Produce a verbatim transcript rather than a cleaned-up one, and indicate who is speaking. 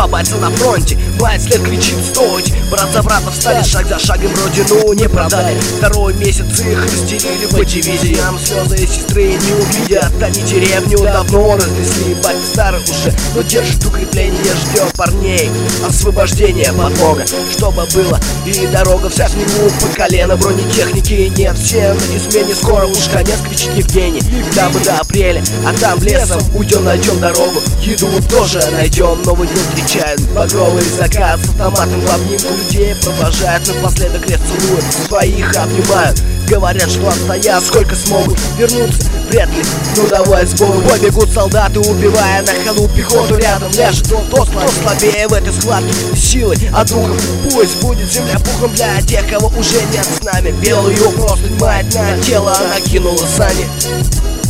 Speaker 1: бойца на фронте. Мать след кричит: стойте! Брат за брата встали, шаг за шагом родину не продали. Второй месяц их разделили по дивизиям. Слезы сестры не увидят, они деревню давно разнесли. Батя старый уже, но держит укрепление, ждет парней освобождения подмога, чтобы было и дорога вся снегу по колено. Бронетехники нет, все на измене, скоро уж конец, кричит Евгений. Дабы до апреля, а там лесом уйдем, найдем дорогу, еду тоже найдем. Новый день встречает багровый закат с автоматом в обнимку, людей провожают, напоследок лес целуют, своих обнимают. Говорят, что отстоят, сколько смогут вернуться, вряд ли, ну давай с Богом. Побегут солдаты, убивая на ходу пехоту. Рядом ляжет тот, кто слабее в этой схватке силой, а духом. Пусть будет земля пухом для тех, кого уже нет с нами. Белую простынь мать на тело накинула сани.